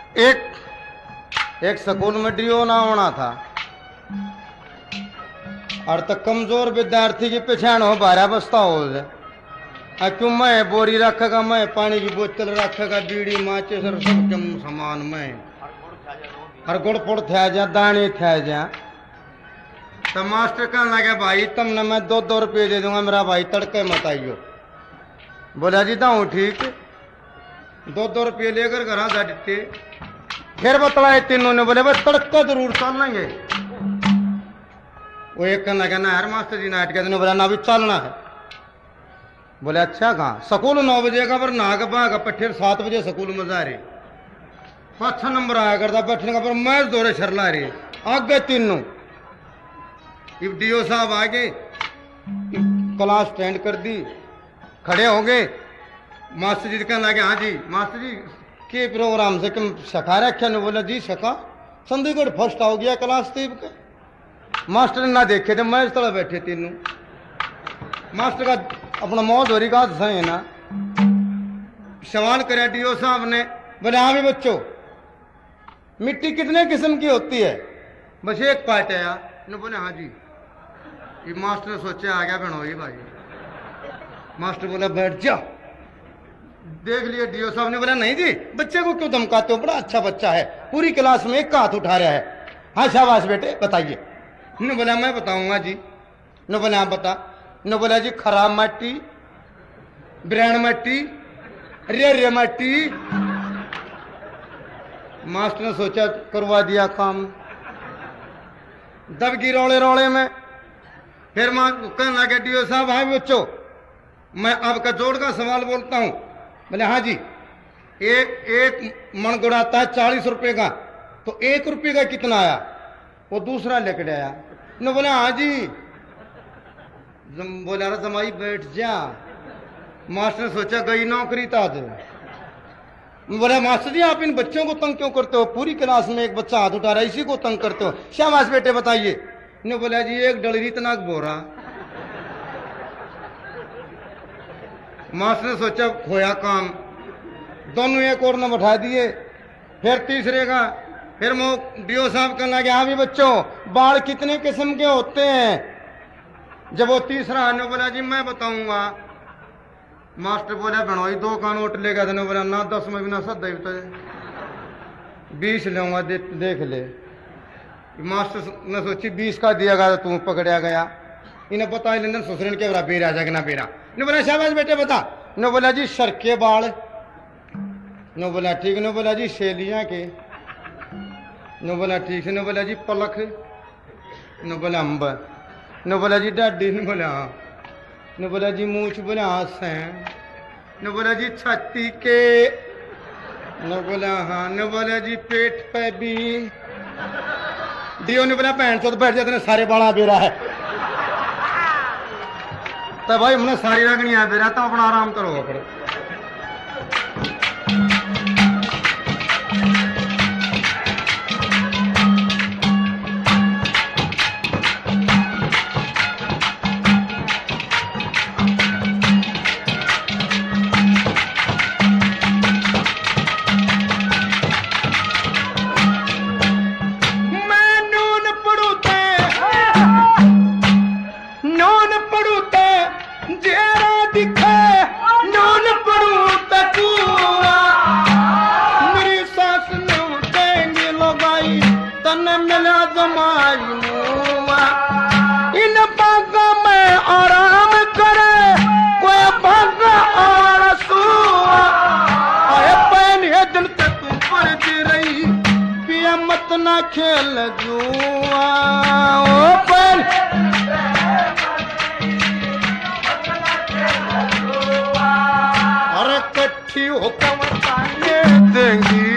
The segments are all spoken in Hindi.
एक स्कूल में डीओ ना होना था और तक कमजोर विद्यार्थी की पहचान हो बारह बस्ता हो जाए। क्यों मैं बोरी रखेगा, मैं पानी की बोतल रखेगा, बीड़ी माचिस और सब कम सामान में हर गुड़ पुड़ थे जा दाने थे जा। तो मास्टर कहने लगे भाई तुमने मैं 2-2 रुपये दे दूंगा, मेरा भाई तड़के मत आइयो। बोला जी दाऊ ठीक, 2-2 रुपये लेकर घर आ जाते। फिर बतलाए तीनों ने, बोले बस तड़का जरूर चल लेंगे। वो एक कहने लगा ना यार मास्टर जी नाइट के दिन, बोला ना अभी चलना है। बोले अच्छा कहाँ? स्कूल 9 बजे का पर नहा का फिर 7 बजे स्कूल में जा रही। 5 नंबर आया करता बैठने का, पर मैं दौरे शरला रही आगे तीनों। अब डीओ साहब आगे क्लास स्टैंड कर दी, खड़े हो गए। मास्टर जी कहने लगे हाँ जी मास्टर जी के प्रोग्राम से कम सखा रखा ने? बोला जी सखा संदीगढ़ फर्स्ट हो गया क्लास तीब के। मास्टर ने ना देखे थे, मैं इस तरह बैठे तीनों। मास्टर का अपना मौज हो रही का है ना। सवाल कराया डीओ साहब ने, बोले हाँ भी बच्चों मिट्टी कितने किस्म की होती है? बस एक पार्ट है यार। ने बोले हाँ जी। ये मास्टर ने सोचा आ गया बनोई भाई। मास्टर बोला बैठ जा। देख लिया डीओ साहब ने, बोला नहीं जी बच्चे को क्यों धमकाते हो, बड़ा अच्छा बच्चा है, पूरी क्लास में एक का हाथ उठा रहा है। हाँ शाबाश बेटे बताइए। ने बोला मैं बताऊंगा जी। ने बोला आप बता। ने बोला जी खराब मट्टी, ब्रैंड मट्टी, रे मट्टी। मास्टर ने सोचा करवा दिया काम, दब की रोले रोले में। फिर कहने लगे डीओ साहब हाँ बच्चों मैं आपका जोड़ का सवाल बोलता हूं। बोले हाँ जी। एक मन गुड़ आता है 40 रुपए का, तो 1 रुपये का कितना आया? वो दूसरा लेकर आया। ने बोला हाँ जी। बोला रहा जमाई बैठ जा। मास्टर ने सोचा गई नौकरी ताज। बोला मास्टर जी आप इन बच्चों को तंग क्यों करते हो, पूरी क्लास में एक बच्चा हाथ उठा रहा है, इसी को तंग करते हो। शाबाश बेटे बताइए। ने बोला जी एक डलरी तनाक बोरा। मास्टर ने सोचा खोया काम, दोनों एक और न बैठा दिए। फिर तीसरे का, फिर डीओ साहब कहने लगे हाँ भी बच्चों बाल कितने किस्म के होते हैं? जब वो तीसरा आने बोला जी मैं बताऊंगा। मास्टर बोला बनोई 2 का नोट लेगा। तो बोला ना 10 में भी ना 20 लूंगा, देख ले। मास्टर ने सोची 20 का दिया गया तो तू पकड़या गया। इन्हें पता ही लेना ससुरन के बरा बेरा जाके ना बेरा। ने बोला शाबाश बेटे बता। ने बोला जी सर के बाल। ने बोला ठीक। ने बोला जी शेलियां के। ने बोला ठीक से। ने बोला जी पलक। ने बोला अम्ब। ने बोला जी डाडी। ने बोला हाँ। ने बोला जी मूछ। बोला हाँ सैन। ने बोला जी छाती के। ने बोला हाँ। ने बोला जी पेट पे भी। डीओ ने बोला भैन चोद बैठ जाते सारे बाला बेरा है। तो भाई हमने सारी रगनी है बेरा, तो अपना आराम करो अपने। ना खेल जुआ ओपन और कट्ठी होकर बताने देंगी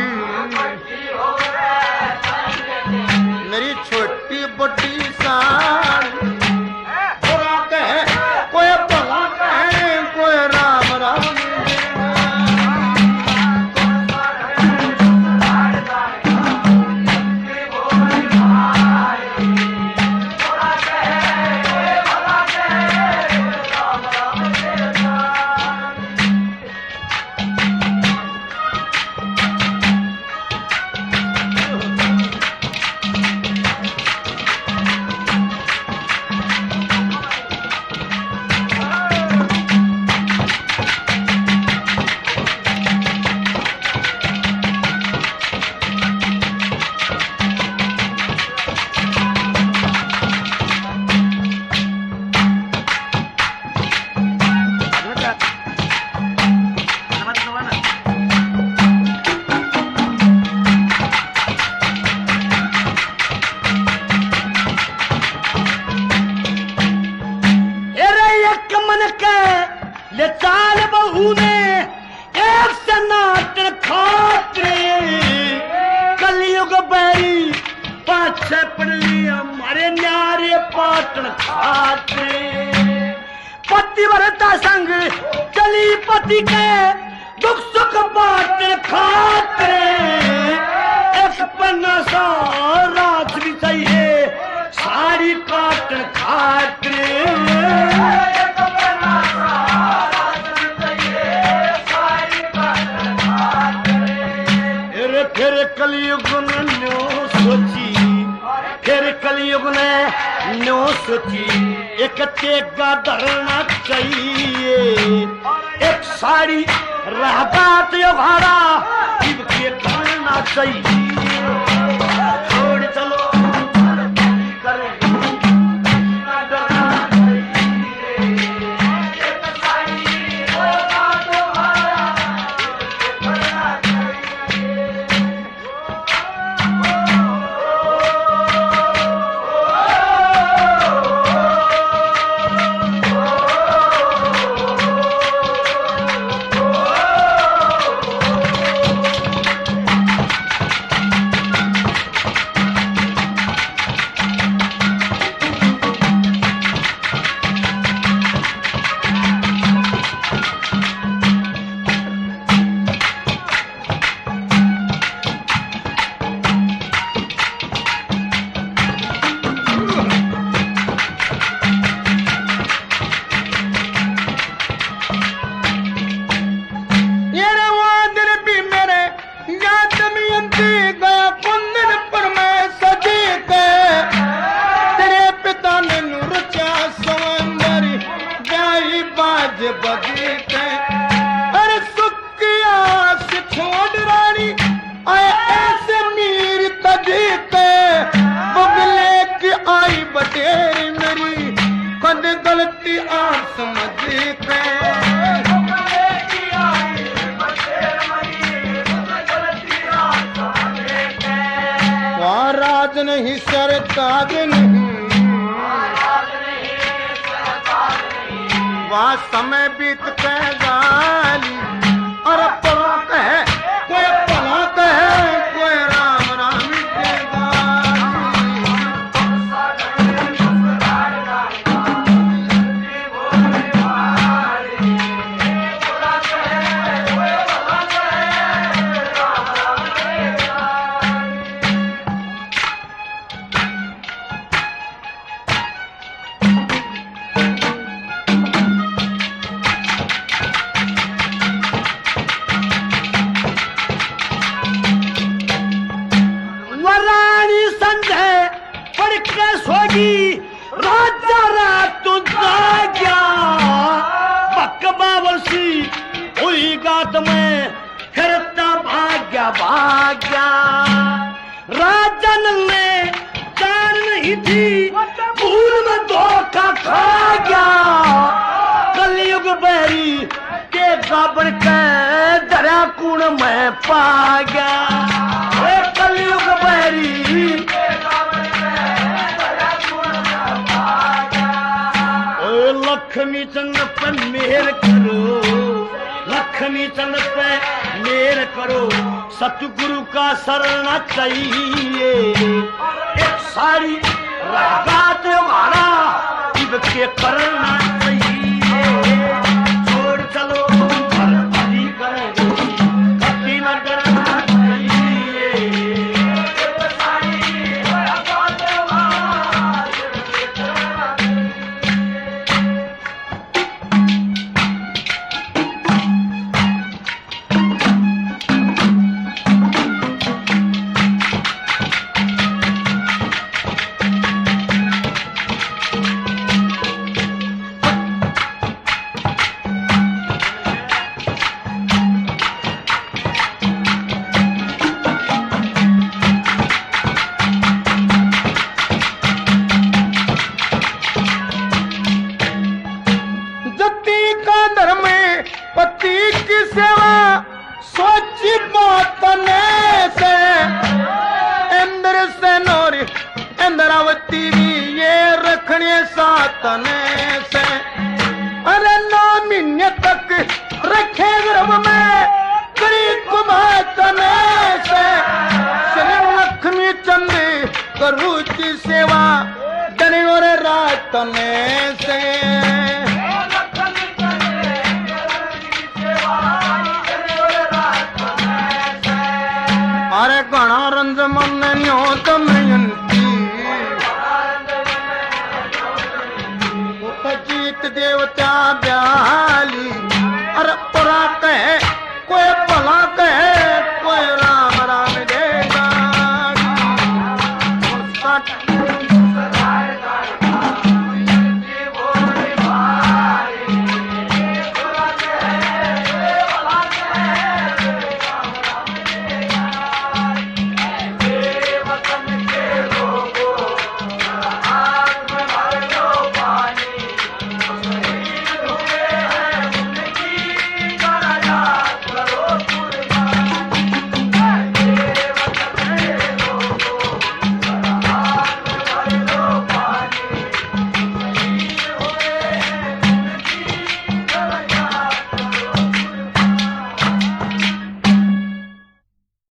मेरी छोटी बड़ी साड़ी। बुरा कहे कोई भला कहे कोई राम राम। पाछे पड़ली हमारे न्यारे पाटन खाते पति भरता संग चली पति के दुख सुख बाटन खाते एक पन्ना सा रात भी चाहिए साड़ी काटन खाते फिर कलयुग ने न्यो सोची फिर कलयुग ने न्यो सोची एक तेगा धरना चाहिए एक साड़ी रहता त्योहारा जीव के करना चाहिए छोड़ चलो करे राज नहीं सरताज नहीं वह समय बीत के गाली और पला कहे कोई पला कहे कोई राम राम के राजा रात जाग्या बकबा वर्षी हुई गात में फिरता भाग्या भाग्या राजन ने जान नहीं थी भूल में धोखा खा गया कलयुग बैरी के गाबड़ के दरिया कुण में पा गया कलयुग बैरी लक्ष्मी चंद पे मेहर करो लक्ष्मी चंद पे मेहर करो सतगुरु का शरण चाहिए एक साड़ी लगाते हमारा इब के करना चाहिए छोड़ चलो भरी करेंगे कभी न डरना चाहिए गुरु की सेवा डरे और रात में से अरे घना रंज मन न्यो दमयंती जीत देवता ब्याली अरे परा कहे कोई भला कहे